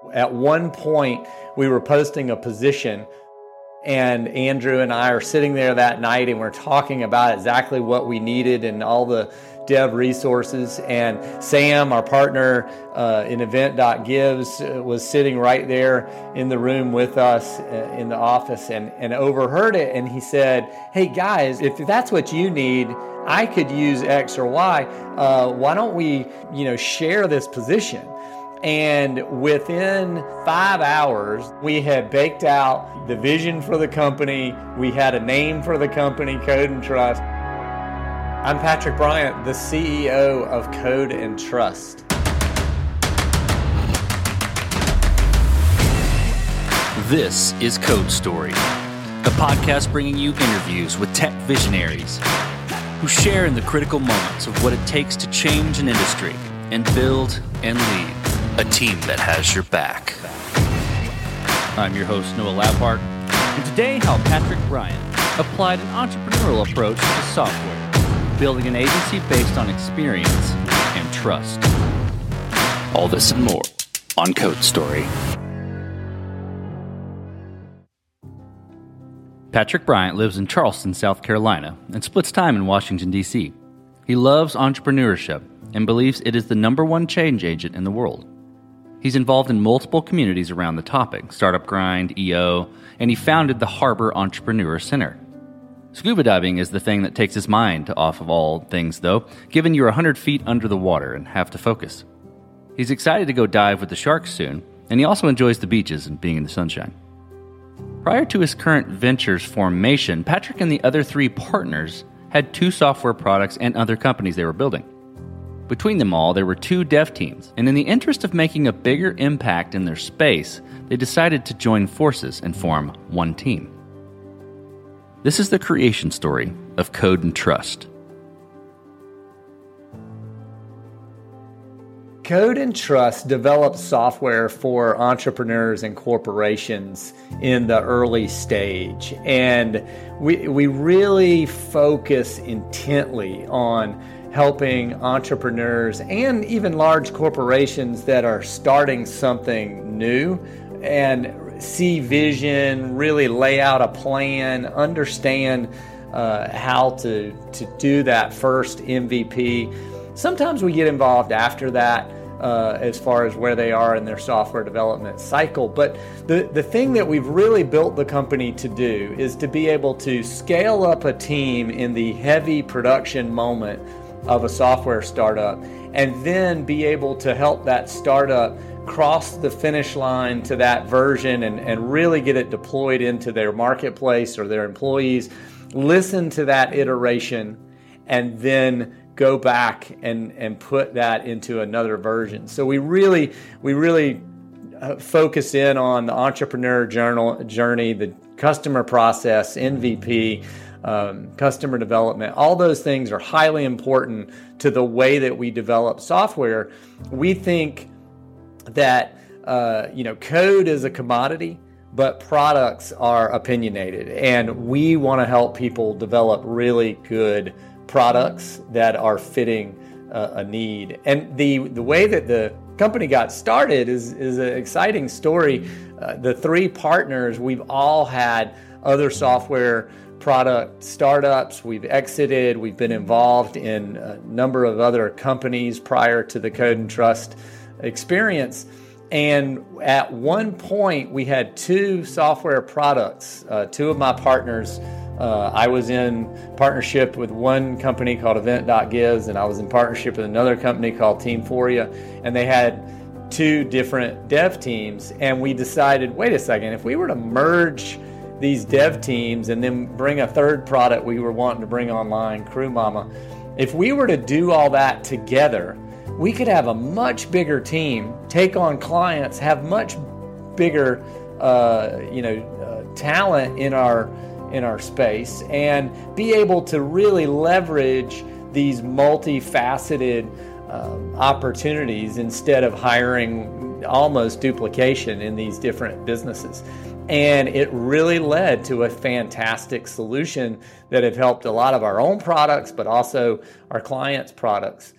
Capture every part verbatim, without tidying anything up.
At one point, we were posting a position, and Andrew and I are sitting there that night, and we're talking about exactly what we needed and all the dev resources. And Sam, our partner uh, in event dot gives, uh, was sitting right there in the room with us uh, in the office and, and overheard it. And he said, "Hey guys, if that's what you need, I could use X or Y. Uh, why don't we, you know, share this position?" And within five hours, we had baked out the vision for the company. We had a name for the company, Code and Trust. I'm Patrick Bryant, the C E O of Code and Trust. This is Code Story, a podcast bringing you interviews with tech visionaries who share in the critical moments of what it takes to change an industry and build and lead a team that has your back. I'm your host, Noah Laphart, and today how Patrick Bryant applied an entrepreneurial approach to software, building an agency based on experience and trust. All this and more on Code Story. Patrick Bryant lives in Charleston, South Carolina, and splits time in Washington, D C. He loves entrepreneurship and believes it is the number one change agent in the world. He's involved in multiple communities around the topic, Startup Grind, E O, and he founded the Harbor Entrepreneur Center. Scuba diving is the thing that takes his mind off of all things, though, given you're one hundred feet under the water and have to focus. He's excited to go dive with the sharks soon, and he also enjoys the beaches and being in the sunshine. Prior to his current venture's formation, Patrick and the other three partners had two software products and other companies they were building. Between them all, there were two dev teams, and in the interest of making a bigger impact in their space, they decided to join forces and form one team. This is the creation story of Code and Trust. Code and Trust developed software for entrepreneurs and corporations in the early stage, and we we really focus intently on helping entrepreneurs and even large corporations that are starting something new and see vision, really lay out a plan, understand uh, how to, to do that first M V P. Sometimes we get involved after that uh, as far as where they are in their software development cycle. But the, the thing that we've really built the company to do is to be able to scale up a team in the heavy production moment of a software startup, and then be able to help that startup cross the finish line to that version and, and really get it deployed into their marketplace or their employees, listen to that iteration, and then go back and, and put that into another version. So we really, we really focus in on the entrepreneur journal, journey, the customer process, M V P, Um, customer development. All those things are highly important to the way that we develop software. We think that uh, you know, code is a commodity, but products are opinionated, and we want to help people develop really good products that are fitting uh, a need. And the the way that the company got started is is an exciting story. Uh, the three partners, we've all had other software product startups. We've exited. We've been involved in a number of other companies prior to the Code and Trust experience. And at one point, we had two software products. Uh, two of my partners, uh, I was in partnership with one company called event dot gives, and I was in partnership with another company called Teamphoria, and they had two different dev teams. And we decided, wait a second, if we were to merge these dev teams and then bring a third product we were wanting to bring online, CrewMama, if we were to do all that together, we could have a much bigger team, take on clients, have much bigger uh, you know, uh, talent in our in our space, and be able to really leverage these multifaceted um, opportunities instead of hiring almost duplication in these different businesses. And it really led to a fantastic solution that have helped a lot of our own products, but also our clients' products.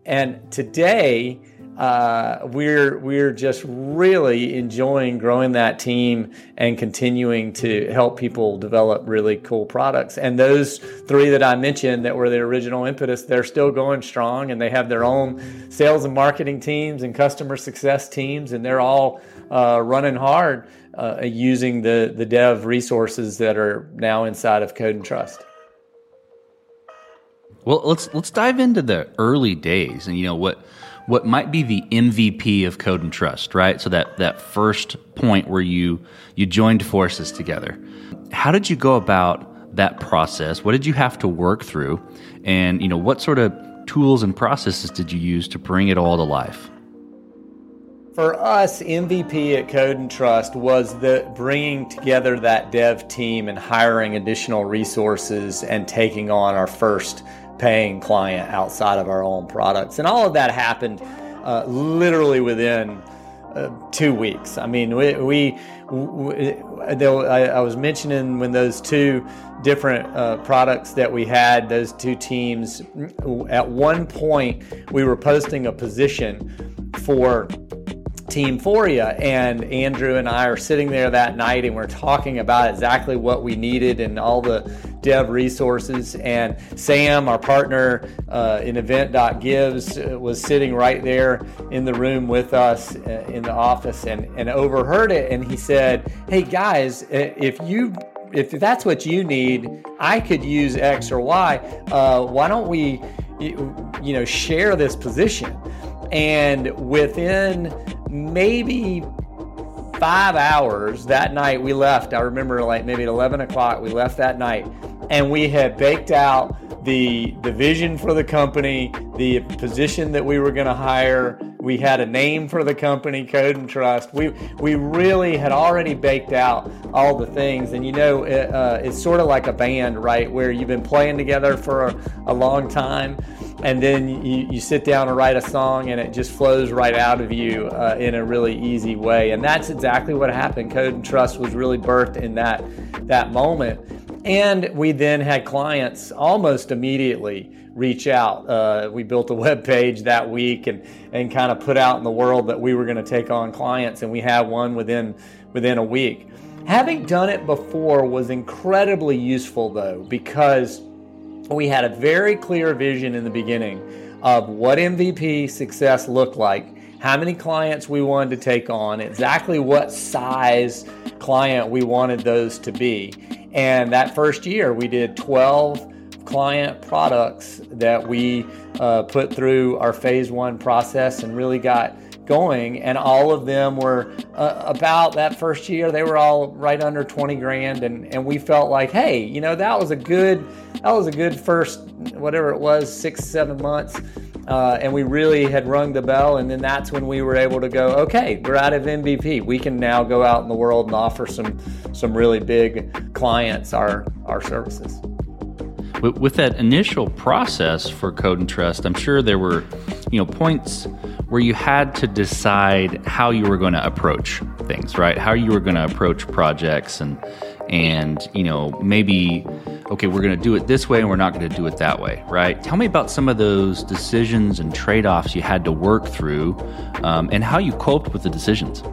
And today, uh, we're we're just really enjoying growing that team and continuing to help people develop really cool products. And those three that I mentioned that were the original impetus, they're still going strong, and they have their own sales and marketing teams and customer success teams, and they're all uh, running hard uh, using the the dev resources that are now inside of Code and Trust. Well, let's let's dive into the early days, and you know what what might be the M V P of Code and Trust, right? So that that first point where you you joined forces together. How did you go about that process? What did you have to work through, and you know what sort of tools and processes did you use to bring it all to life? For us, M V P at Code and Trust was the bringing together that dev team and hiring additional resources and taking on our first paying client outside of our own products. And all of that happened uh, literally within uh, two weeks. I mean, we, we, we I, I was mentioning when those two different uh, products that we had, those two teams, at one point we were posting a position for Team Foria, and Andrew and I are sitting there that night and we're talking about exactly what we needed and all the dev resources. And Sam, our partner uh, in event dot gives, uh, was sitting right there in the room with us uh, in the office and, and overheard it. And he said, "Hey guys, if you if that's what you need, I could use X or Y. Uh, why don't we, you know, share this position?" And within maybe five hours that night, we left. I remember like maybe at eleven o'clock, we left that night, and we had baked out the, the vision for the company, the position that we were going to hire. We had a name for the company, Code and Trust. We we really had already baked out all the things. And you know, it, uh, it's sort of like a band, right, where you've been playing together for a, a long time, and then you, you sit down and write a song, and it just flows right out of you uh, in a really easy way. And that's exactly what happened. Code and Trust was really birthed in that that moment. And we then had clients almost immediately reach out. Uh, we built a web page that week and and kind of put out in the world that we were going to take on clients, and we had one within within a week. Having done it before was incredibly useful, though, because we had a very clear vision in the beginning of what M V P success looked like, how many clients we wanted to take on, exactly what size client we wanted those to be. And that first year, we did twelve client products that we uh, put through our phase one process and really got going. And all of them were uh, about that first year, they were all right under twenty grand. And, and we felt like, hey, you know, that was a good, that was a good first, whatever it was, six, seven months. Uh, and we really had rung the bell. And then that's when we were able to go, okay, we're out of M V P. We can now go out in the world and offer some, some really big clients our, our services. With that initial process for Code and Trust, I'm sure there were, you know, points where you had to decide how you were going to approach things, right? How you were going to approach projects, and and you know, maybe, okay, we're going to do it this way and we're not going to do it that way, right? Tell me about some of those decisions and trade-offs you had to work through, um, and how you coped with the decisions.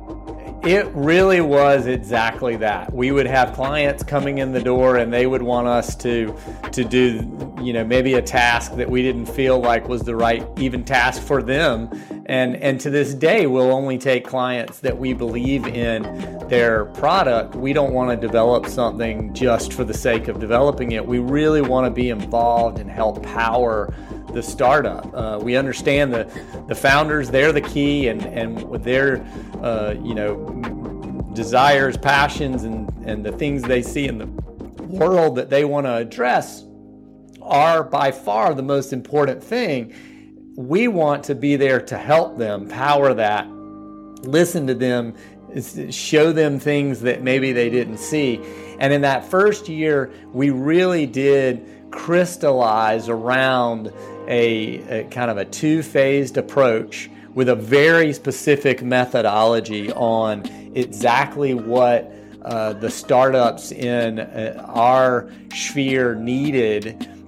It really was exactly that. We would have clients coming in the door and they would want us to to do, you know, maybe a task that we didn't feel like was the right even task for them. And and to this day, we'll only take clients that we believe in their product. We don't want to develop something just for the sake of developing it. We really want to be involved and help power the startup. Uh, we understand the the founders, they're the key, and and with their uh, you know desires, passions, and and the things they see in the world that they want to address are by far the most important thing. We want to be there to help them power that, listen to them, show them things that maybe they didn't see. And in that first year, we really did crystallize around a, a kind of a two-phased approach with a very specific methodology on exactly what uh, the startups in uh, our sphere needed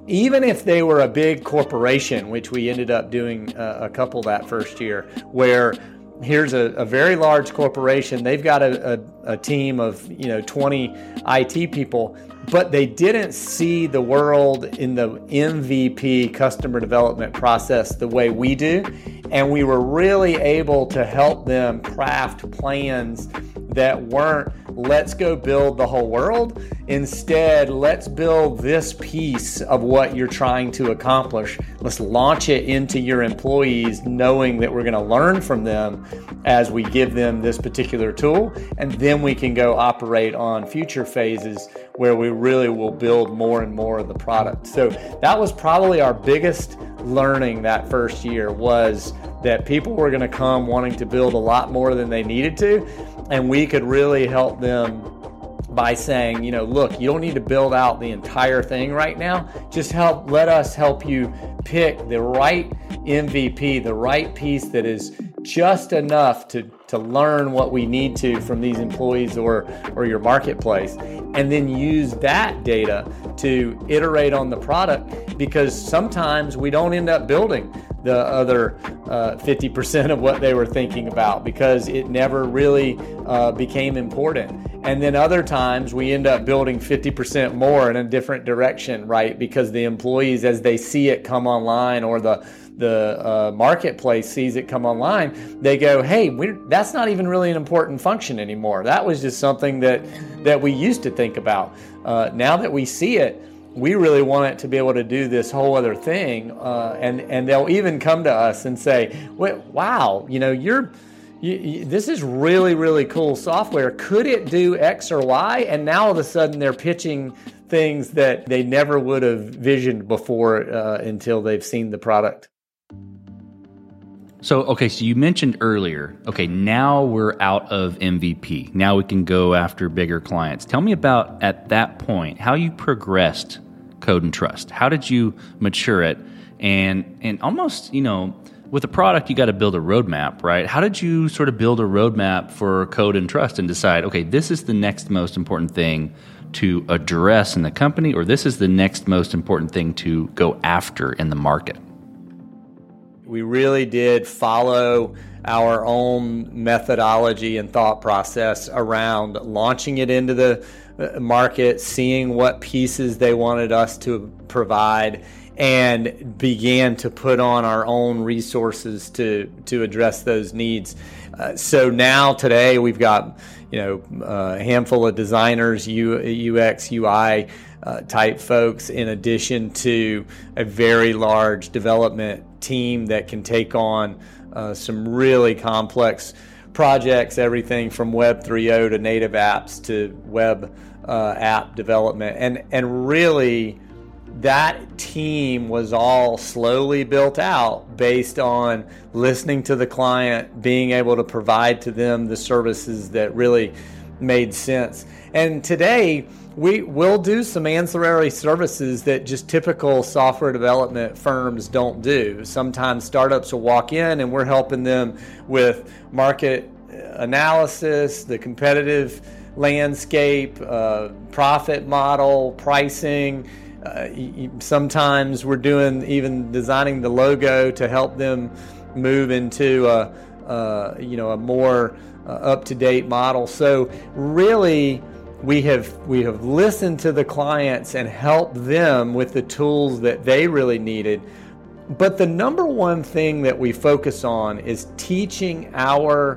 even if they were a big corporation, which we ended up doing uh, a couple that first year, where here's a, a very large corporation, they've got a, a, a team of, you know, twenty I T people, but they didn't see the world in the M V P customer development process the way we do. And we were really able to help them craft plans that weren't, let's go build the whole world. Instead, let's build this piece of what you're trying to accomplish. Let's launch it into your employees, knowing that we're going to learn from them as we give them this particular tool. And then we can go operate on future phases where we really will build more and more of the product. So that was probably our biggest learning that first year, was that people were going to come wanting to build a lot more than they needed to. And we could really help them by saying, you know, look, you don't need to build out the entire thing right now. Just help, let us help you pick the right M V P, the right piece that is just enough to, to learn what we need to from these employees or, or your marketplace. And then use that data to iterate on the product, because sometimes we don't end up building the other uh, fifty percent of what they were thinking about because it never really uh, became important. And then other times we end up building fifty percent more in a different direction, right? Because the employees, as they see it come online, or the the uh, marketplace sees it come online, they go, hey, we're, that's not even really an important function anymore. That was just something that, that we used to think about. Uh, now that we see it, we really want it to be able to do this whole other thing. Uh, and, and they'll even come to us and say, wow, you know, you're, you, you, this is really, really cool software. Could it do X or Y? And now all of a sudden they're pitching things that they never would have visioned before uh, until they've seen the product. So, okay, so you mentioned earlier, okay, now we're out of M V P. Now we can go after bigger clients. Tell me about, at that point, how you progressed Code and Trust. How did you mature it? And and almost, you know, with a product, you got to build a roadmap, right? How did you sort of build a roadmap for Code and Trust and decide, okay, this is the next most important thing to address in the company, or this is the next most important thing to go after in the market? We really did follow our own methodology and thought process around launching it into the market, seeing what pieces they wanted us to provide, and began to put on our own resources to to address those needs. Uh, so now today we've got, you know, a handful of designers, U X, U I uh, type folks, in addition to a very large development team that can take on uh, some really complex projects, everything from Web three point oh to native apps to web uh, app development. And, and really, that team was all slowly built out based on listening to the client, being able to provide to them the services that really made sense. And today, we will do some ancillary services that just typical software development firms don't do. Sometimes startups will walk in and we're helping them with market analysis, the competitive landscape, uh, profit model, pricing. Uh, sometimes we're doing even designing the logo to help them move into a, uh, you know, a more uh, up-to-date model. So really, we have we have listened to the clients and helped them with the tools that they really needed. But the number one thing that we focus on is teaching our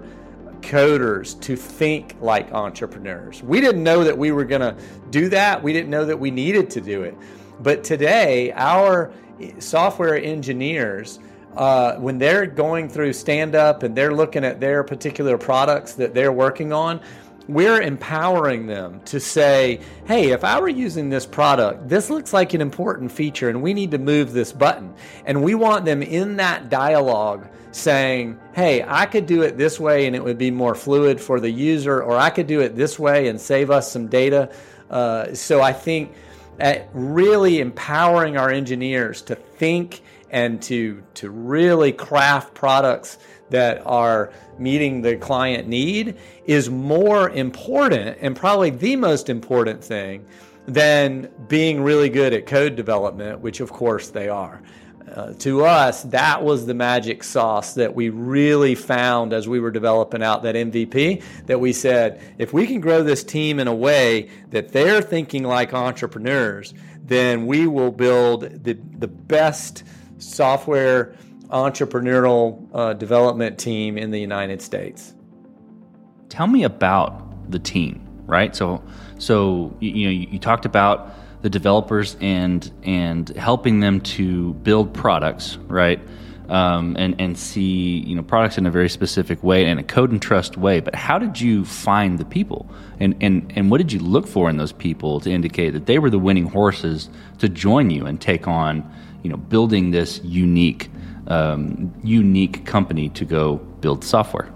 coders to think like entrepreneurs. We didn't know that we were going to do that. We didn't know that we needed to do it. But today, our software engineers, uh, when they're going through stand-up and they're looking at their particular products that they're working on, we're empowering them to say, hey, if I were using this product, this looks like an important feature and we need to move this button. And we want them in that dialogue saying, hey, I could do it this way and it would be more fluid for the user, or I could do it this way and save us some data. Uh, so I think at really empowering our engineers to think and to to really craft products that are meeting the client need is more important, and probably the most important thing, than being really good at code development, which of course they are. Uh, to us, that was the magic sauce that we really found as we were developing out that M V P, that we said, if we can grow this team in a way that they're thinking like entrepreneurs, then we will build the, the best software entrepreneurial uh, development team in the United States. Tell me about the team, right? So, so you, you know, you, you talked about the developers and and helping them to build products, right? Um, and and see you know products in a very specific way, in a code and trust way. But how did you find the people, and and and what did you look for in those people to indicate that they were the winning horses to join you and take on you know building this unique um, unique company to go build software?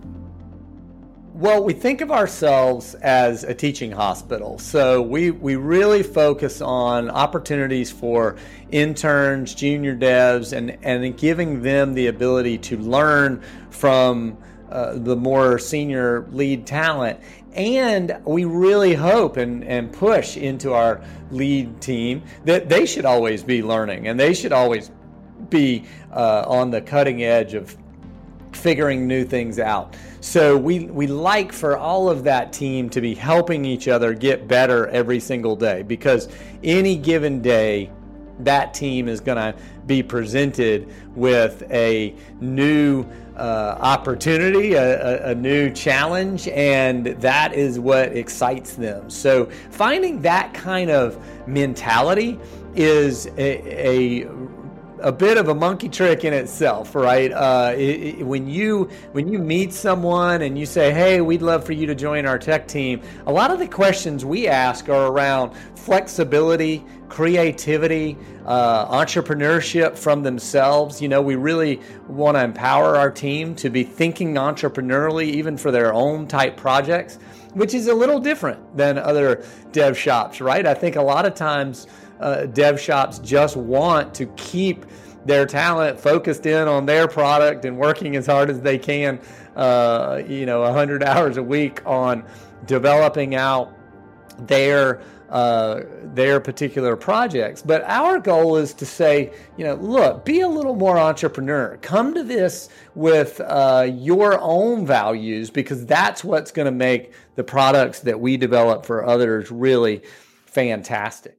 Well, we think of ourselves as a teaching hospital. So we, we really focus on opportunities for interns, junior devs, and, and giving them the ability to learn from uh, the more senior lead talent. And we really hope and, and push into our lead team that they should always be learning, and they should always be uh, on the cutting edge of figuring new things out. So we we like for all of that team to be helping each other get better every single day, because any given day that team is going to be presented with a new uh, opportunity, a, a, a new challenge, and that is what excites them. So finding that kind of mentality is a, a a bit of a monkey trick in itself, right? Uh, it, it, when you when you meet someone and you say, hey, we'd love for you to join our tech team, a lot of the questions we ask are around flexibility, creativity, uh, entrepreneurship from themselves. You know, we really want to empower our team to be thinking entrepreneurially, even for their own type projects, which is a little different than other dev shops, right? I think a lot of times Uh, dev shops just want to keep their talent focused in on their product and working as hard as they can, uh, you know, one hundred hours a week on developing out their uh, their particular projects. But our goal is to say, you know, look, be a little more entrepreneur. Come to this with uh, your own values, because that's what's going to make the products that we develop for others really fantastic.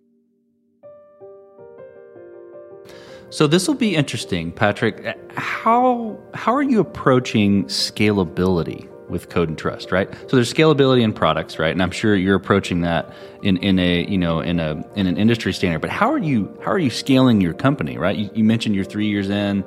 So this will be interesting, Patrick. How how are you approaching scalability with Code and Trust, right? So there's scalability in products, right? And I'm sure you're approaching that in, in a you know in a in an industry standard. But how are you how are you scaling your company, right? You, you mentioned you're three years in.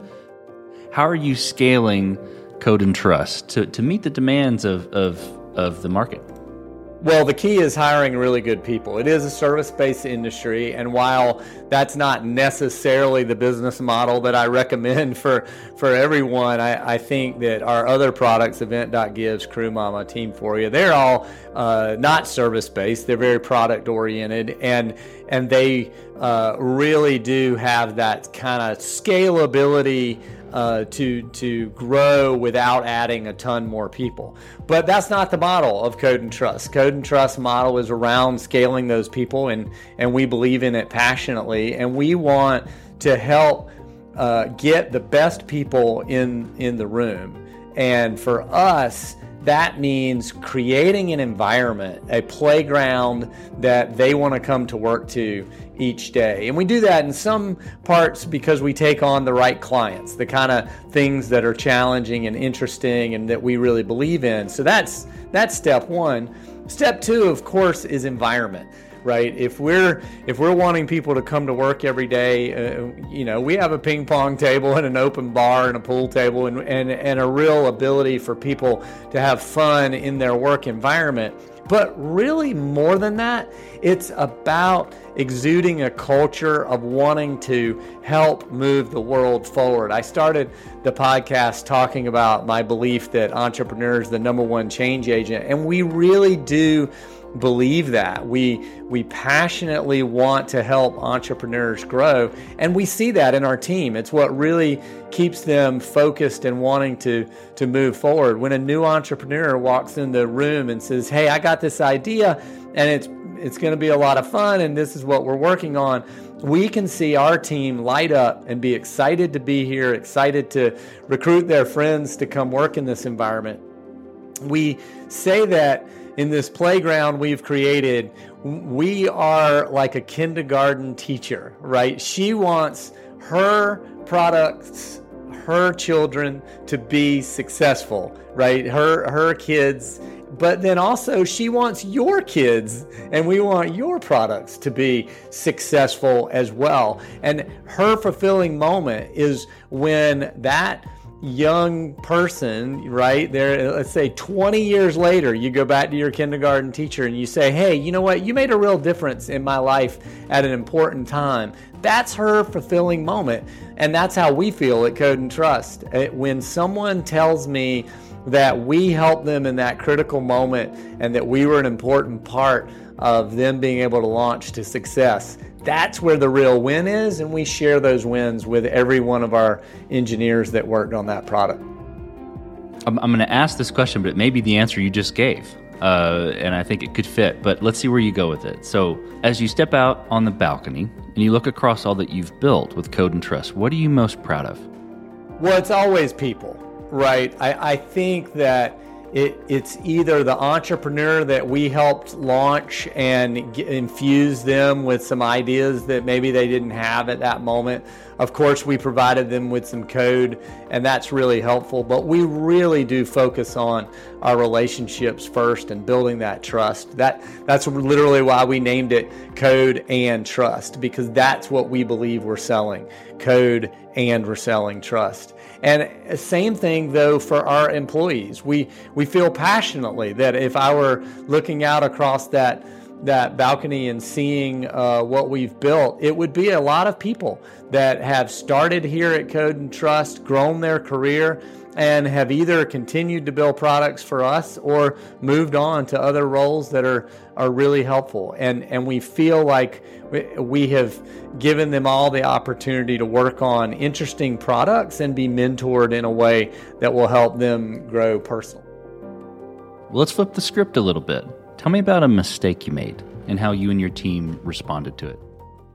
How are you scaling Code and Trust to, to meet the demands of, of of the market? Well, the key is hiring really good people. It is a service-based industry, and while that's not necessarily the business model that I recommend for, for everyone, I, I think that our other products, Event dot Gives, CrewMama, Team For You, they're all uh, not service-based. They're very product-oriented, and and they uh, really do have that kind of scalability Uh, to to grow without adding a ton more people. But that's not the model of Code and Trust. Code and Trust model is around scaling those people, and and we believe in it passionately, and we want to help uh, get the best people in in the room. And for us, that means creating an environment, a playground that they want to come to work to each day. And we do that in some parts because we take on the right clients, the kind of things that are challenging and interesting and that we really believe in. So that's that's step one. Step two, of course, is environment. Right? If we're if we're wanting people to come to work every day, uh, you know, we have a ping pong table and an open bar and a pool table and, and and a real ability for people to have fun in their work environment. But really more than that, it's about exuding a culture of wanting to help move the world forward. I started the podcast talking about my belief that entrepreneurs are the number one change agent, and we really do believe that. We we passionately want to help entrepreneurs grow, and we see that in our team. It's what really keeps them focused and wanting to to move forward. When a new entrepreneur walks in the room and says, "Hey, I got this idea," and it's it's going to be a lot of fun, and this is what we're working on, we can see our team light up and be excited to be here, excited to recruit their friends to come work in this environment. We say that in this playground we've created, we are like a kindergarten teacher, right? She wants her products, her children to be successful, right? Her her kids, but then also she wants your kids, and we want your products to be successful as well. And her fulfilling moment is when that young person, right there, let's say twenty years later, you go back to your kindergarten teacher and you say, hey, you know what, you made a real difference in my life at an important time. That's her fulfilling moment. And that's how we feel at Code and Trust. When someone tells me that we helped them in that critical moment and that we were an important part of them being able to launch to success, that's where the real win is, and we share those wins with every one of our engineers that worked on that product. I'm, I'm going to ask this question, but it may be the answer you just gave, uh, and I think it could fit, but let's see where you go with it. So as you step out on the balcony and you look across all that you've built with Code and Trust, what are you most proud of? Well, it's always people, right? I, I think that It, it's either the entrepreneur that we helped launch and get, infuse them with some ideas that maybe they didn't have at that moment. Of course, we provided them with some code, and that's really helpful. But we really do focus on our relationships first and building that trust. That that's literally why we named it Code and Trust, because that's what we believe we're selling: code, and we're selling trust. And same thing, though, for our employees. We we feel passionately that if I were looking out across that that balcony and seeing uh, what we've built, it would be a lot of people that have started here at Code and Trust, grown their career, and have either continued to build products for us or moved on to other roles that are, are really helpful. And, and we feel like we have given them all the opportunity to work on interesting products and be mentored in a way that will help them grow personally. Well, let's flip the script a little bit. Tell me about a mistake you made and how you and your team responded to it.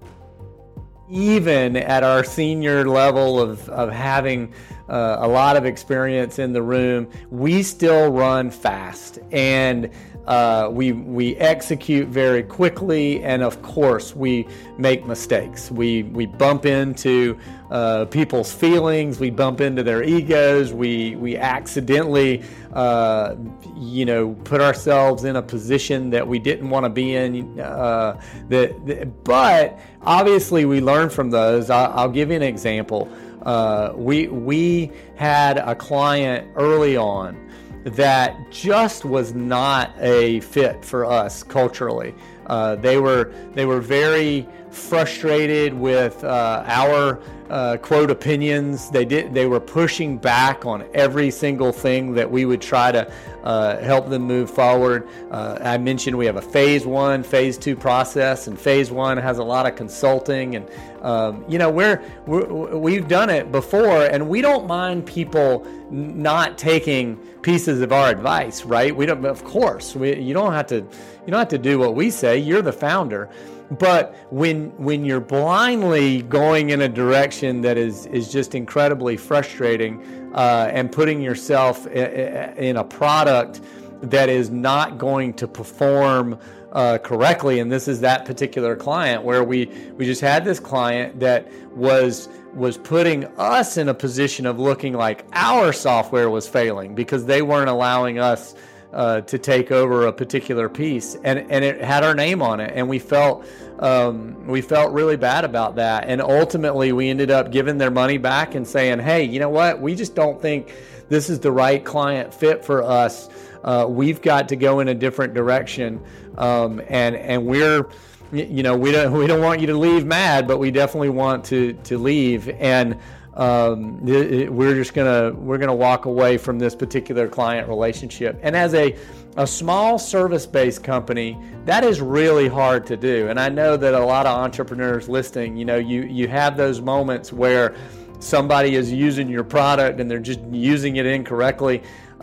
Even at our senior level of, of having uh, a lot of experience in the room, we still run fast, and uh, we we execute very quickly, and of course we make mistakes. We we bump into uh, people's feelings, we bump into their egos, we we accidentally uh, you know put ourselves in a position that we didn't want to be in. Uh, that, that, but obviously we learn from those. I'll, I'll give you an example. Uh, we we had a client early on that just was not a fit for us culturally. Uh, they were they were very frustrated with uh, our uh, quote opinions. They did they were pushing back on every single thing that we would try to uh, help them move forward. Uh, I mentioned we have a phase one, phase two process, and phase one has a lot of consulting, and um, you know we're, we're we've done it before, and we don't mind people not taking pieces of our advice, right? We don't, of course, we, you don't have to you don't have to do what we say. You're the founder. But when when you're blindly going in a direction that is, is just incredibly frustrating uh, and putting yourself in a product that is not going to perform uh, correctly, and this is that particular client where we, we just had this client that was was putting us in a position of looking like our software was failing because they weren't allowing us Uh, to take over a particular piece, and and it had our name on it, and we felt um, we felt really bad about that, and ultimately we ended up giving their money back and saying, hey, you know what, we just don't think this is the right client fit for us. Uh, we've got to go in a different direction, um, and and we're you know we don't we don't want you to leave mad, but we definitely want to to leave, and Um, it, we're just gonna we're gonna walk away from this particular client relationship. And as a a small service-based company, that is really hard to do. And I know that a lot of entrepreneurs listening, you know, you you have those moments where somebody is using your product and they're just using it incorrectly.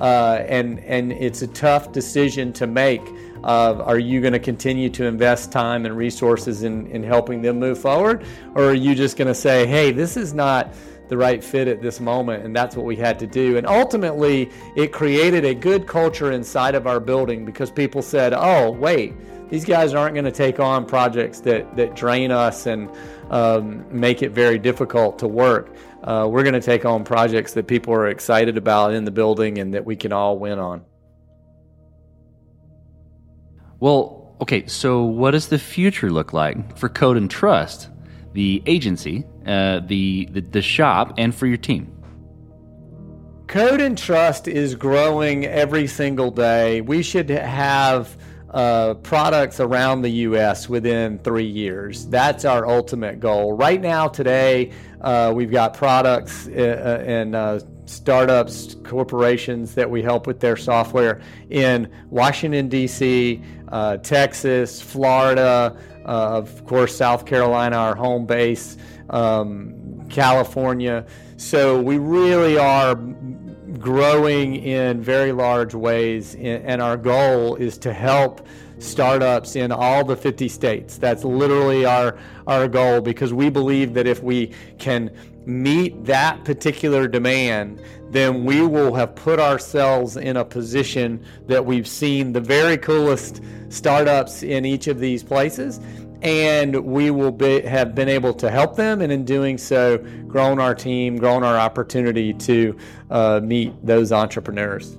uh, and and it's a tough decision to make. Of, are you going to continue to invest time and resources in, in helping them move forward? Or are you just going to say, hey, this is not the right fit at this moment, and that's what we had to do. And ultimately, it created a good culture inside of our building because people said, oh, wait, these guys aren't going to take on projects that, that drain us and um, make it very difficult to work. Uh, we're going to take on projects that people are excited about in the building and that we can all win on. Well, okay, so what does the future look like for Code and Trust, the agency, uh, the, the the shop, and for your team? Code and Trust is growing every single day. We should have uh, products around the U S within three years. That's our ultimate goal. Right now, today, uh, we've got products uh, and uh, startups, corporations that we help with their software in Washington, D C, uh, Texas, Florida, uh, of course, South Carolina, our home base, um, California. So we really are growing in very large ways, and our goal is to help startups in all the fifty states. That's literally our, our goal, because we believe that if we can meet that particular demand, then we will have put ourselves in a position that we've seen the very coolest startups in each of these places, and we will be, have been able to help them, and in doing so, grown our team, grown our opportunity to uh, meet those entrepreneurs.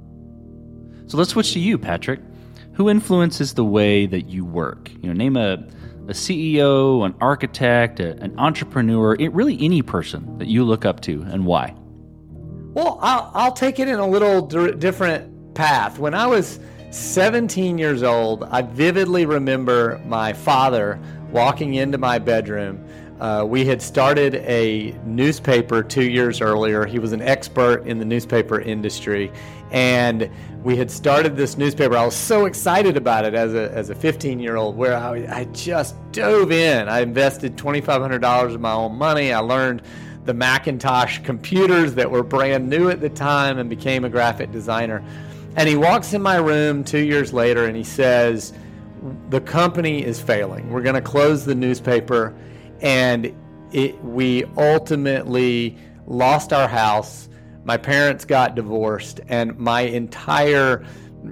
So let's switch to you, Patrick. Who influences the way that you work? You know, name a, a C E O, an architect, a, an entrepreneur, it, really any person that you look up to, and why? Well, I'll, I'll take it in a little d- different path. When I was seventeen years old, I vividly remember my father walking into my bedroom. Uh, we had started a newspaper two years earlier. He was an expert in the newspaper industry, and we had started this newspaper. I was so excited about it as a as a fifteen-year-old, where I, I just dove in. I invested twenty-five hundred dollars of my own money. I learned the Macintosh computers that were brand new at the time and became a graphic designer. And he walks in my room two years later and he says, the company is failing. We're going to close the newspaper. And it, we ultimately lost our house. My parents got divorced, and my entire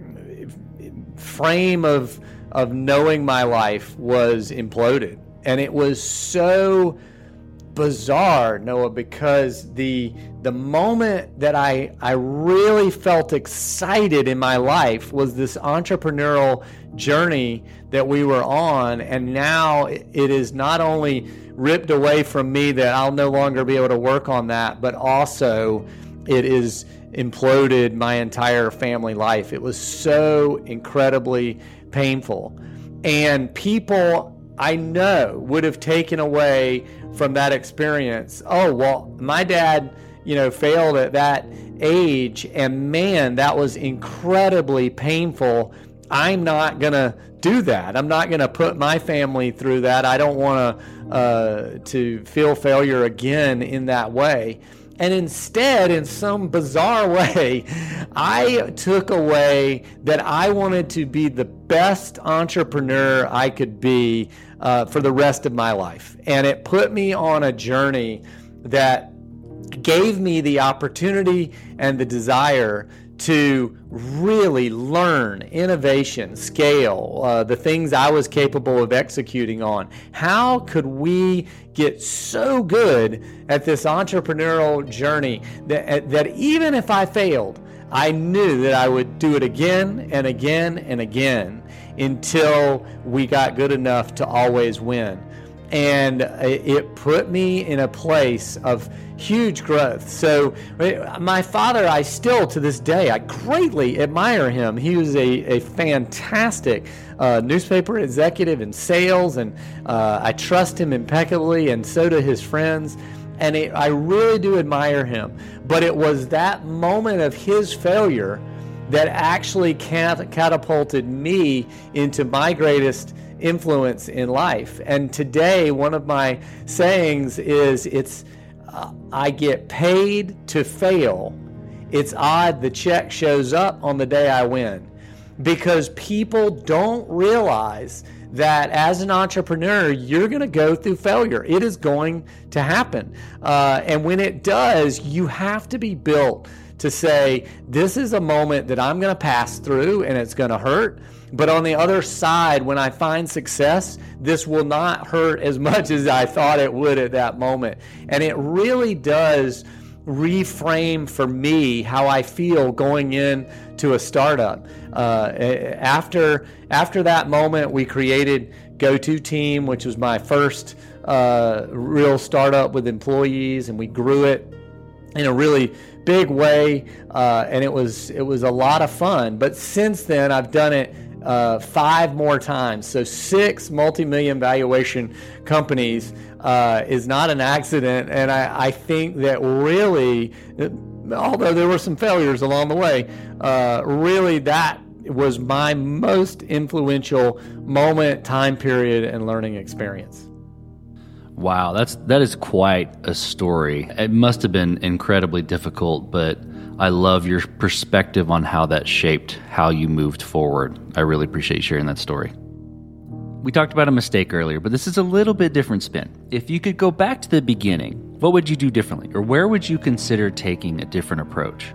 frame of of knowing my life was imploded. And it was so bizarre, Noah, because the the moment that I I really felt excited in my life was this entrepreneurial journey that we were on, and now it is not only ripped away from me that I'll no longer be able to work on that, but also it is imploded my entire family life. It was so incredibly painful, and people I know would have taken away from that experience, oh, well, my dad, you know, failed at that age, and man, that was incredibly painful. I'm not going to do that. I'm not going to put my family through that. I don't want to uh, to feel failure again in that way. And instead, in some bizarre way, I took away that I wanted to be the best entrepreneur I could be uh, for the rest of my life. And it put me on a journey that gave me the opportunity and the desire to really learn innovation, scale, uh, the things I was capable of executing on. How could we get so good at this entrepreneurial journey that, that even if I failed, I knew that I would do it again and again and again until we got good enough to always win. And it put me in a place of huge growth. So my father, I still to this day, I greatly admire him. He was a, a fantastic uh, newspaper executive in sales, and uh, I trust him impeccably, and so do his friends. And it, I really do admire him. But it was that moment of his failure that actually cat- catapulted me into my greatest influence in life. And today, one of my sayings is, it's uh, I get paid to fail it's odd the check shows up on the day I win, because people don't realize that as an entrepreneur, you're going to go through failure. It is going to happen. Uh, and when it does, you have to be built to say, this is a moment that I'm going to pass through and it's going to hurt. But on the other side, when I find success, this will not hurt as much as I thought it would at that moment. And it really does reframe for me how I feel going in to a startup. Uh, after after that moment, we created GoToTeam, which was my first uh, real startup with employees, and we grew it in a really big way, uh, and it was it was a lot of fun. But since then, I've done it uh, five more times. So six multi-million valuation companies uh, is not an accident, and I, I think that really, although there were some failures along the way, uh, really that was my most influential moment, time period, and learning experience. Wow, that's that is quite a story. It must have been incredibly difficult, but I love your perspective on how that shaped how you moved forward. I really appreciate you sharing that story. We talked about a mistake earlier, but this is a little bit different spin. If you could go back to the beginning, what would you do differently, or where would you consider taking a different approach?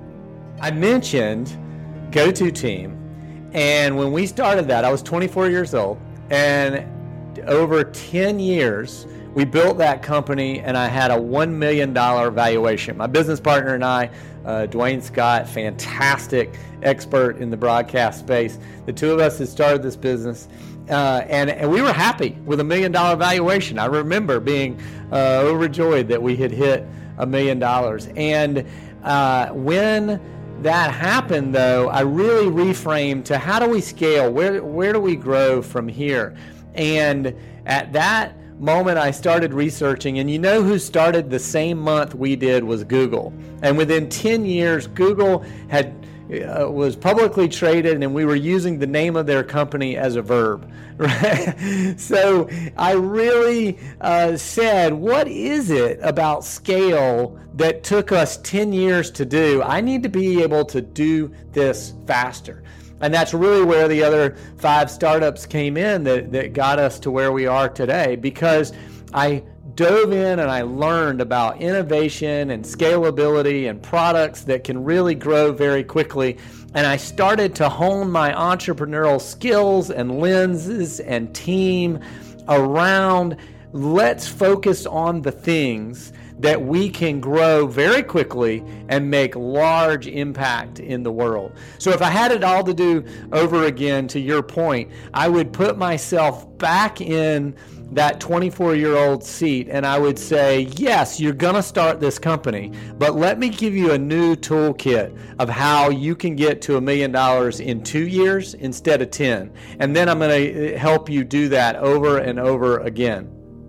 I mentioned GoToTeam, and when we started that, I was twenty-four years old, and over ten years, we built that company, and I had a one million dollars valuation. My business partner and I, uh, Dwayne Scott, fantastic expert in the broadcast space. The two of us had started this business, uh, and, and we were happy with a million dollar valuation. I remember being uh, overjoyed that we had hit a million dollars. And uh, when that happened, though, I really reframed to how do we scale? Where, where do we grow from here? And at that moment, I started researching, and you know who started the same month we did was Google. And within ten years, Google had uh, was publicly traded, and we were using the name of their company as a verb. Right? So I really uh, said, what is it about scale that took us ten years to do? I need to be able to do this faster. And that's really where the other five startups came in that, that got us to where we are today, because I dove in and I learned about innovation and scalability and products that can really grow very quickly. And I started to hone my entrepreneurial skills and lenses and team around, let's focus on the things that we can grow very quickly and make large impact in the world. So if I had it all to do over again, to your point, I would put myself back in that twenty-four-year-old seat, and I would say, yes, you're going to start this company, but let me give you a new toolkit of how you can get to a million dollars in two years instead of ten. And then I'm going to help you do that over and over again.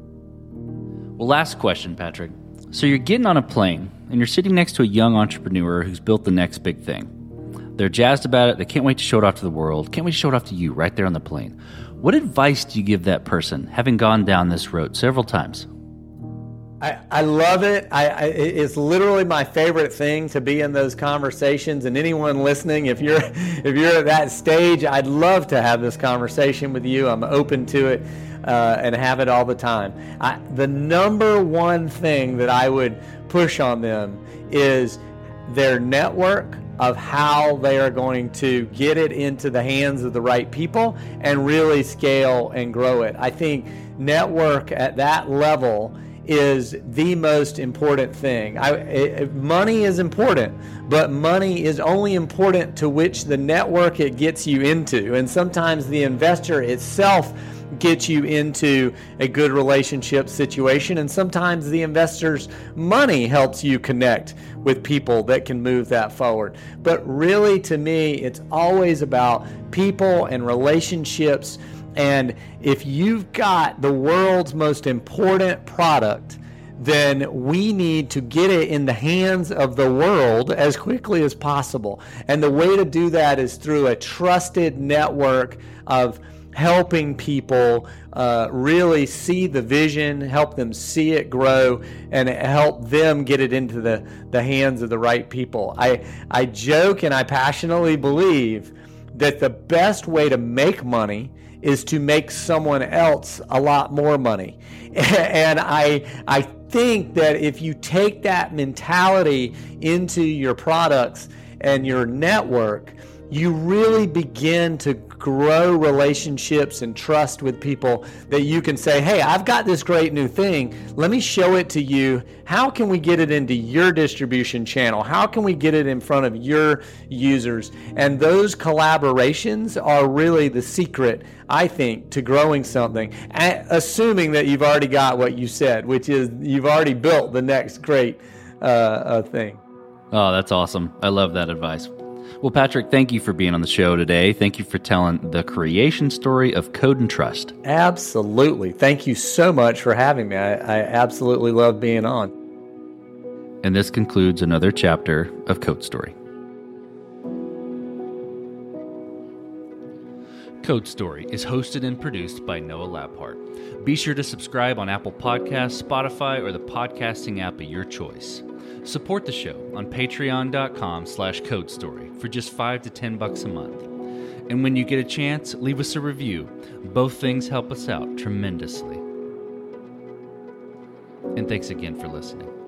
Well, last question, Patrick. So you're getting on a plane, and you're sitting next to a young entrepreneur who's built the next big thing. They're jazzed about it. They can't wait to show it off to the world. Can't wait to show it off to you right there on the plane. What advice do you give that person, having gone down this road several times? I, I love it. I, I, it's literally my favorite thing to be in those conversations. And anyone listening, if you're if you're at that stage, I'd love to have this conversation with you. I'm open to it. Uh, and have it all the time. I, the number one thing that I would push on them is their network of how they are going to get it into the hands of the right people and really scale and grow it. I think network at that level is the most important thing. I, it, money is important, but money is only important to which the network it gets you into. And sometimes the investor itself get you into a good relationship situation, and sometimes the investor's money helps you connect with people that can move that forward. But really, to me, it's always about people and relationships. And if you've got the world's most important product, then we need to get it in the hands of the world as quickly as possible. And the way to do that is through a trusted network of helping people uh, really see the vision, help them see it grow, and help them get it into the, the hands of the right people. I, I joke and I passionately believe that the best way to make money is to make someone else a lot more money. And I, I think that if you take that mentality into your products and your network, you really begin to grow relationships and trust with people that you can say, hey, I've got this great new thing. Let me show it to you. How can we get it into your distribution channel? How can we get it in front of your users? And those collaborations are really the secret, I think, to growing something, assuming that you've already got what you said, which is you've already built the next great uh, uh, thing. Oh, that's awesome. I love that advice. Well, Patrick, thank you for being on the show today. Thank you for telling the creation story of Code and Trust. Absolutely. Thank you so much for having me. I, I absolutely love being on. And this concludes another chapter of Code Story. Code Story is hosted and produced by Noah Labhart. Be sure to subscribe on Apple Podcasts, Spotify, or the podcasting app of your choice. Support the show on patreon.com slash code story for just five to ten bucks a month. And when you get a chance, leave us a review. Both things help us out tremendously. And thanks again for listening.